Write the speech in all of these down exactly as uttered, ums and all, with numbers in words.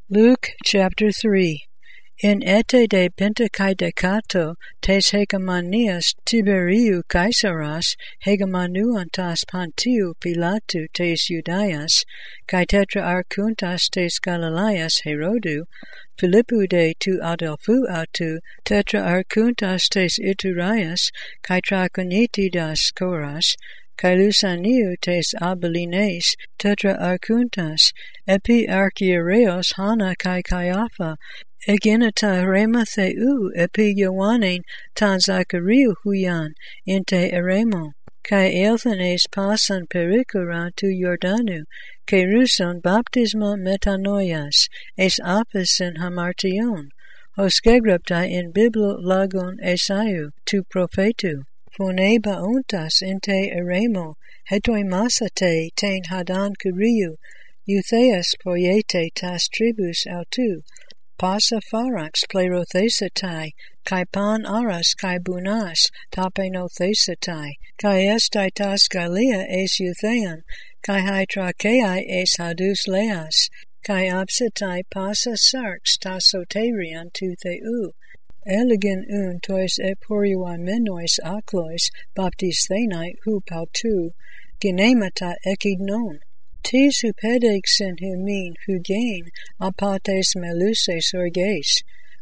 Luke chapter three. In ete de Pentecaedecato tes hegemonias Tiberiu Caesaras hegemonuantas Pontiu Pilatu tes Judaias, cae tetrarchuntas tes Galileas Herodu, Philippu de tu Adelphu autu tetrarchuntas tes Iturias, cae Traconitidas Coras, cae Lusaniu tes Abilines tetrarchuntas, epi archiereos Hana cae Caiapha, eginata rema theu epi Ioannin tan Zachariu huian in te eremo, cae eilthanes pasan pericuran tu Jordanu, keruson baptisma metanoias, es apis in hamartion, hoskegrapta in biblo lagon esaiu tu prophetu. Phone bauntas in te eremo, hetoi masate ten hadan kuriu, eutheas poiete tas tribus autu, pasa pharax plerothesatai, kai pan aras kai bunas tapenothesatai, kai estai tas Gallia es euthean, kai hytrakeai es hadus leas, kai absitai pasa sarx tas soterian tu theu, elegin un tois eporua menois aklois baptisthenai hu pautu, ginemata ekignon. Tis hupedexin humin hugain apates meluses orges,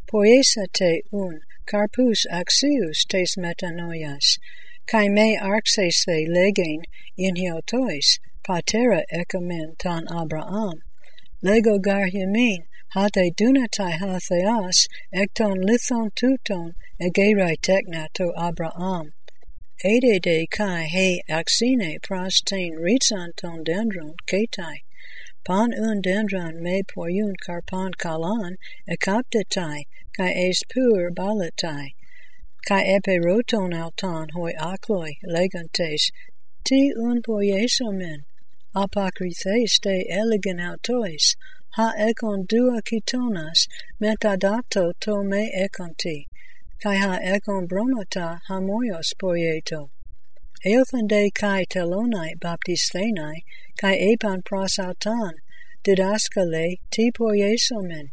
poesate un carpus axius tes metanoias, cae me arxes the legain in hiotois, patera ecomen tan Abraham, lego gar humin, hate dunatai hatheas, ecton lithon tuton, egerai technato Abraham. Ede de kai he axine pras ten ritsanton dendron ketai, pan un dendron me poiun carpan kalan, ekaptetai, kai es pur balatai, kai eperoton altan hoi akloi legantes, ti un poiesomen, apocrythes de elegant autois, ha ekon dua kitonas, metadato to me ekonti, kai ha ekon bromata hamoios poieto. Eilthan de kai telonai baptisthenai, kai epan prosautan, didaskale ti poiesomen.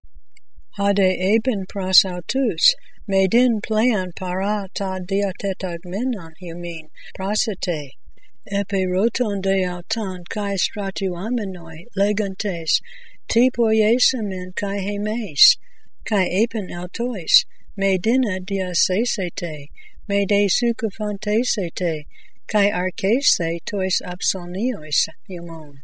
Hade epen prosautus, me din plean para ta diatetagmenon humin, prosete. Epe roton de autan kai stratuamenoi legantes, ti poiesomen kai hemes, kai epen autois, me dina dia sesete, me de sucufantesete, kai arcese tois absoniois humon.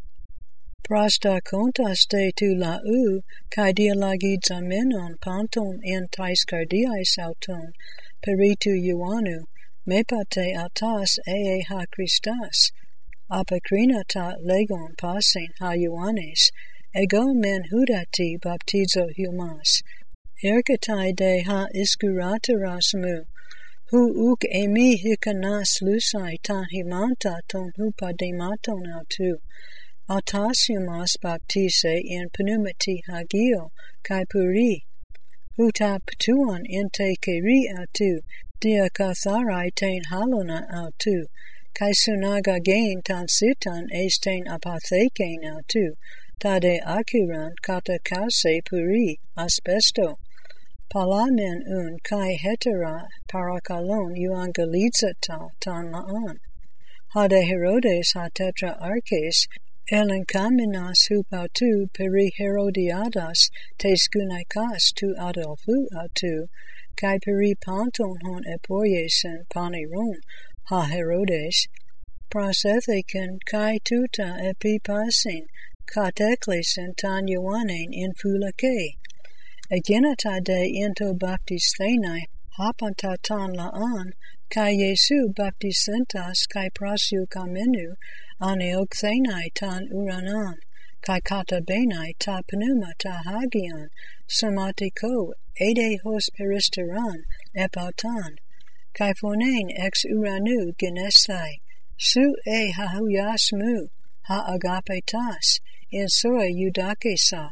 Prasta contas de tu lau, kai dialagizamenon panton in tais cardiais auton, peritu Ioannu, mepate autas ee ha Christas, apocrinata legon pasin ha Ioannes, ego men hudati baptizo humas, ergatai de ha iskurateras mu, hu uk emi hikanas lusai tan himanta ton hupadematon autu, autas humas baptise in pneumati hagio, kai puri, huta ptuon in te keri autu, dia katharai ten halona autu, kai sunagagen tan sitan es ten apatheken autu, tade akuran kata kause puri, asbesto. Palamen un kai hetera parakalon euangelizata tan laan. Hade Herodes ha tetra arches, elenkaminas hupautu peri Herodiadas tes gunaikas tu Adelphu autu, kai peri panton hon epoiesen paniron ha Herodes, prosetheken kai tuta epi pasin, kateklesen tan Ioannin in fulake. Egenata de into baptisthenai hapanta tan laan, kai Jesu baptisentas kai prasiu kamenu, aneokthenai tan uranan, kai katabenai ta pneuma ta hagian, somatiko ede hos peristeran epautan, kai phonein ex uranu genesthai, su e hahuyas mu, ha agapetas, in soe eudakesa,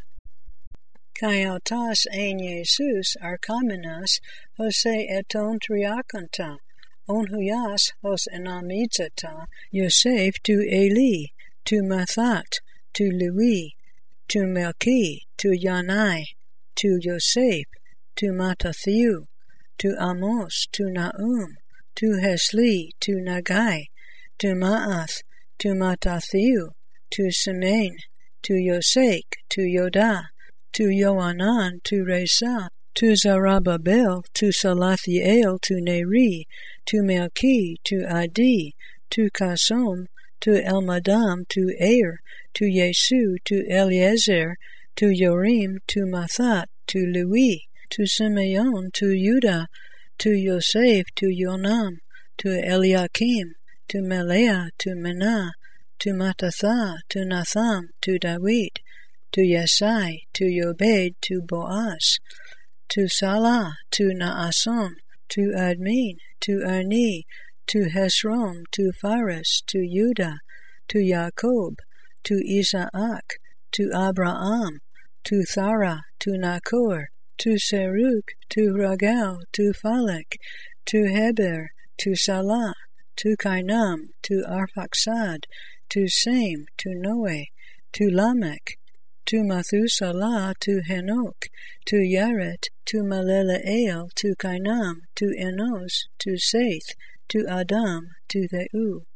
kai autas ein Jesus archamenas hose eton triakanta, on huyas hos enamizata, Yosef tu Eli, tu Mathat, tu Louis, to Melchi, to Yanai, to Yosef, to Mattathiu, to Amos, to Nahum, to Hesli, to Nagai, to Ma'ath, to Mattathiu, to Semain, to Yosek, to Yodah, to Yohanan, to Resa, to Zerubbabel, to Salathiel, to Neri, to Melchi, to Adi, to Kasom, to Elmadam, to Er, to Yesu, to Eliezer, to Yorim, to Mathat, to Lewi, to Simeon, to Judah, to Yosef, to Yonam, to Eliakim, to Melea, to Menah, to Mattatha, to Natham, to David, to Yesai, to Yobed, to Boaz, to Salah, to Naason, to Admin, to Arni, to Hesrom, to Phares, to Judah, to Jacob, to Isaac, to Abraham, to Thara, to Nachor, to Serug, to Ragal, to Phalek, to Heber, to Salah, to Kainam, to Arphaxad, to Sem, to Noe, to Lamech, to Methuselah, to Henoch, to Yaret, to Maleleel, to Kainam, to Enos, to Seth, to Adam, to Theu.